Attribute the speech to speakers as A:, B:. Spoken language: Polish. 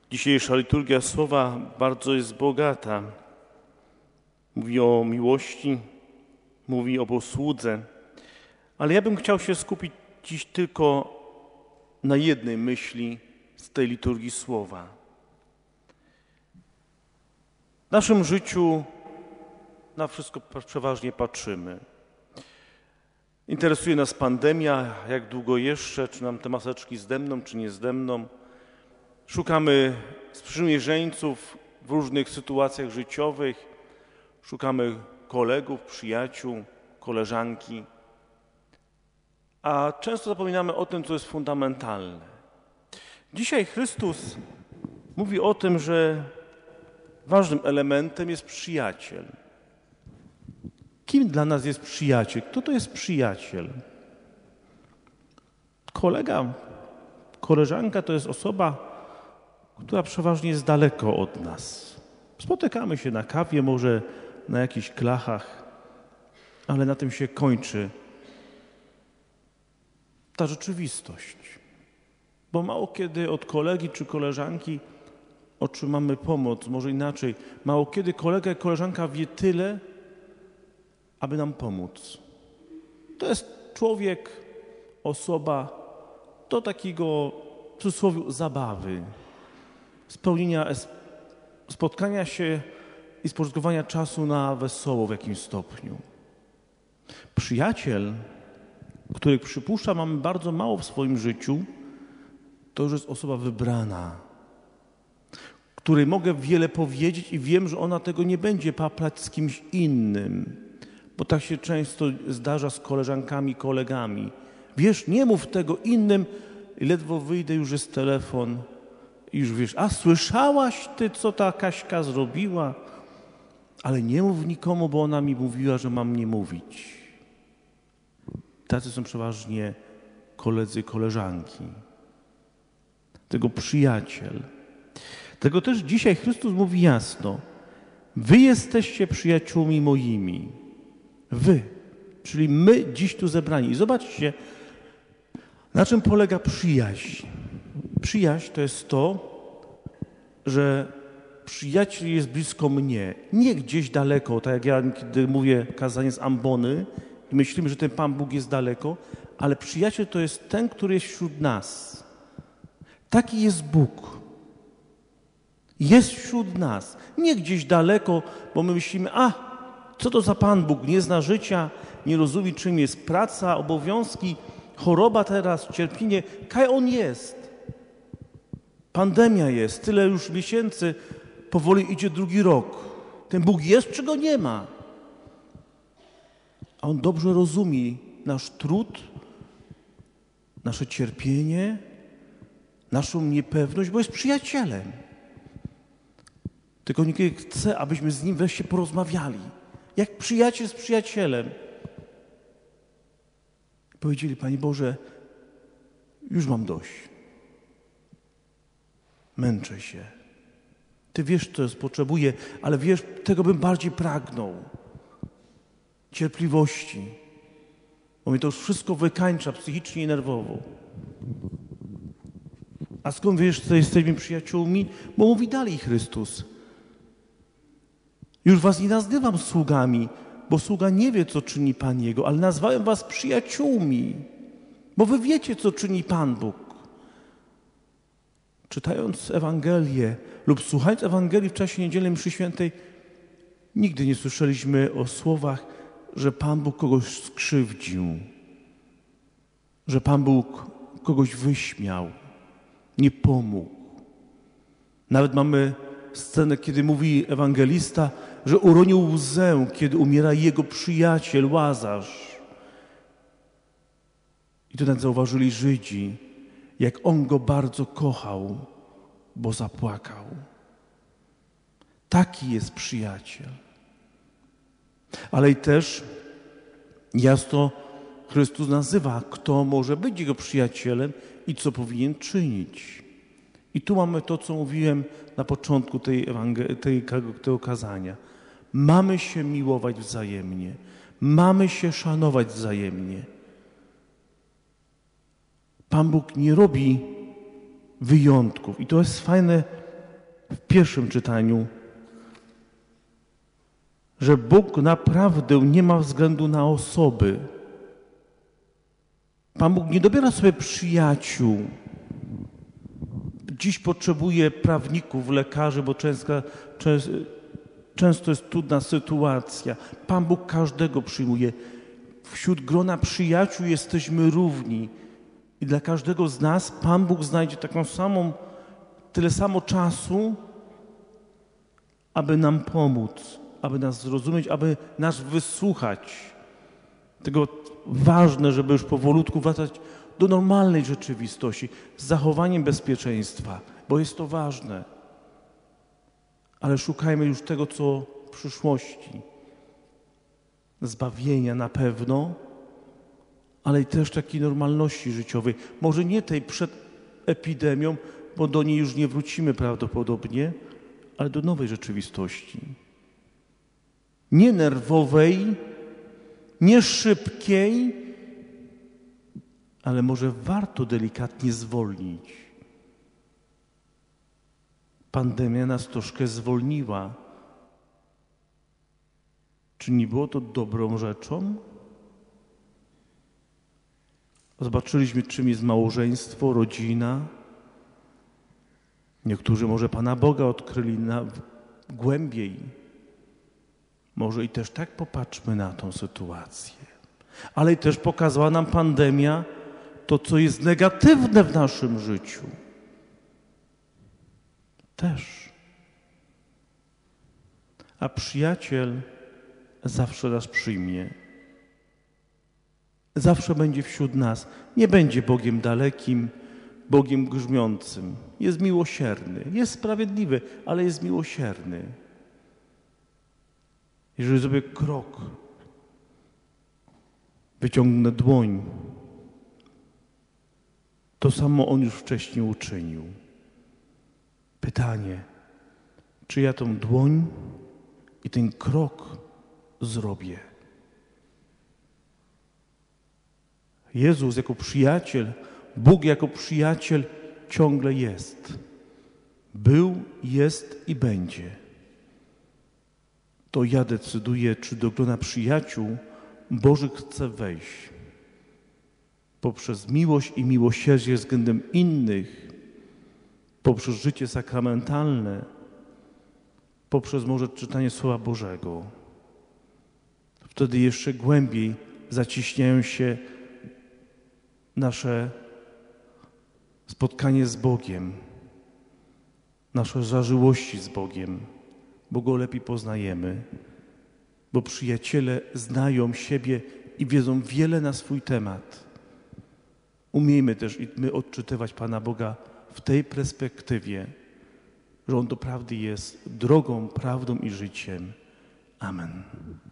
A: Dzisiejsza liturgia słowa bardzo jest bogata. Mówi o miłości, mówi o posłudze, ale ja bym chciał się skupić dziś tylko na jednej myśli z tej liturgii słowa. W naszym życiu na wszystko przeważnie patrzymy. Interesuje nas pandemia, jak długo jeszcze, czy nam te maseczki zdemną, czy nie zdemną. Szukamy sprzymierzeńców w różnych sytuacjach życiowych, szukamy kolegów, przyjaciół, koleżanki, a często zapominamy o tym, co jest fundamentalne. Dzisiaj Chrystus mówi o tym, że ważnym elementem jest przyjaciel. Kim dla nas jest przyjaciel? Kto to jest przyjaciel? Kolega, koleżanka to jest osoba, która przeważnie jest daleko od nas. Spotykamy się na kawie, może na jakichś klachach, ale na tym się kończy ta rzeczywistość. Bo mało kiedy od kolegi czy koleżanki otrzymamy pomoc, może inaczej. Mało kiedy kolega i koleżanka wie tyle, aby nam pomóc. To jest człowiek, osoba do takiego, w cudzysłowie, zabawy, spełnienia, spotkania się i spożytkowania czasu na wesoło w jakimś stopniu. Przyjaciel, których przypuszczam mamy bardzo mało w swoim życiu, to już jest osoba wybrana, której mogę wiele powiedzieć i wiem, że ona tego nie będzie paplać z kimś innym, bo tak się często zdarza z koleżankami, kolegami. Wiesz, nie mów tego innym i ledwo wyjdę, już jest telefon i już wiesz, a słyszałaś ty, co ta Kaśka zrobiła? Ale nie mów nikomu, bo ona mi mówiła, że mam nie mówić. Tacy są przeważnie koledzy, koleżanki. Tego przyjaciel. Tego też dzisiaj Chrystus mówi jasno. Wy jesteście przyjaciółmi moimi. Wy, czyli my dziś tu zebrani. I zobaczcie, na czym polega przyjaźń. Przyjaźń to jest to, że przyjaciel jest blisko mnie, nie gdzieś daleko, tak jak ja kiedy mówię kazanie z ambony i myślimy, że ten Pan Bóg jest daleko, ale przyjaciel to jest ten, który jest wśród nas. Taki jest Bóg. Jest wśród nas. Nie gdzieś daleko, bo my myślimy, co to za Pan Bóg, nie zna życia, nie rozumie, czym jest praca, obowiązki, choroba teraz, cierpienie. Kaj On jest. Pandemia jest, tyle już miesięcy, powoli idzie drugi rok. Ten Bóg jest, czy Go nie ma? A On dobrze rozumie nasz trud, nasze cierpienie, naszą niepewność, bo jest przyjacielem. Tylko niekiedy chce, abyśmy z Nim wreszcie porozmawiali. Jak przyjaciel z przyjacielem. Powiedzieli, Panie Boże, już mam dość. Męczę się. Ty wiesz, co potrzebuję, ale wiesz, tego bym bardziej pragnął. Cierpliwości. Bo mnie to już wszystko wykańcza psychicznie i nerwowo. A skąd wiesz, że jesteśmy przyjaciółmi? Bo mówi dalej Chrystus. Już was nie nazywam sługami, bo sługa nie wie, co czyni Pan Jego, ale nazwałem was przyjaciółmi, bo wy wiecie, co czyni Pan Bóg. Czytając Ewangelię lub słuchając Ewangelii w czasie niedzielnej mszy świętej, nigdy nie słyszeliśmy o słowach, że Pan Bóg kogoś skrzywdził, że Pan Bóg kogoś wyśmiał, nie pomógł. Nawet mamy scenę, kiedy mówi ewangelista, że uronił łzę, kiedy umiera jego przyjaciel Łazarz. I to nawet zauważyli Żydzi, jak on go bardzo kochał, bo zapłakał. Taki jest przyjaciel. Ale i też jasno Chrystus nazywa, kto może być jego przyjacielem i co powinien czynić. I tu mamy to, co mówiłem na początku tego kazania. Mamy się miłować wzajemnie. Mamy się szanować wzajemnie. Pan Bóg nie robi wyjątków. I to jest fajne w pierwszym czytaniu, że Bóg naprawdę nie ma względu na osoby. Pan Bóg nie dobiera sobie przyjaciół. Dziś potrzebuje prawników, lekarzy, bo często jest trudna sytuacja. Pan Bóg każdego przyjmuje. Wśród grona przyjaciół jesteśmy równi. I dla każdego z nas Pan Bóg znajdzie tyle samo czasu, aby nam pomóc, aby nas zrozumieć, aby nas wysłuchać. Tego ważne, żeby już powolutku wracać do normalnej rzeczywistości, z zachowaniem bezpieczeństwa, bo jest to ważne. Ale szukajmy już tego, co w przyszłości. Zbawienia na pewno, ale i też takiej normalności życiowej. Może nie tej przed epidemią, bo do niej już nie wrócimy prawdopodobnie, ale do nowej rzeczywistości. Nie nerwowej, nie szybkiej, ale może warto delikatnie zwolnić. Pandemia nas troszkę zwolniła. Czy nie było to dobrą rzeczą? Zobaczyliśmy, czym jest małżeństwo, rodzina. Niektórzy może Pana Boga odkryli głębiej. Może i też tak popatrzmy na tą sytuację. Ale i też pokazała nam pandemia to, co jest negatywne w naszym życiu. Też. A przyjaciel zawsze nas przyjmie. Zawsze będzie wśród nas. Nie będzie Bogiem dalekim, Bogiem grzmiącym. Jest miłosierny, jest sprawiedliwy, ale jest miłosierny. Jeżeli zrobię krok, wyciągnę dłoń, to samo On już wcześniej uczynił. Pytanie, czy ja tą dłoń i ten krok zrobię? Jezus jako przyjaciel, Bóg jako przyjaciel ciągle jest. Był, jest i będzie. To ja decyduję, czy do grona przyjaciół Bożych chcę wejść. Poprzez miłość i miłosierdzie względem innych, poprzez życie sakramentalne, poprzez może czytanie Słowa Bożego. Wtedy jeszcze głębiej zacieśniają się nasze spotkanie z Bogiem, nasze zażyłości z Bogiem, bo Go lepiej poznajemy, bo przyjaciele znają siebie i wiedzą wiele na swój temat. Umiejmy też i my odczytywać Pana Boga w tej perspektywie, że On doprawdy jest drogą, prawdą i życiem. Amen.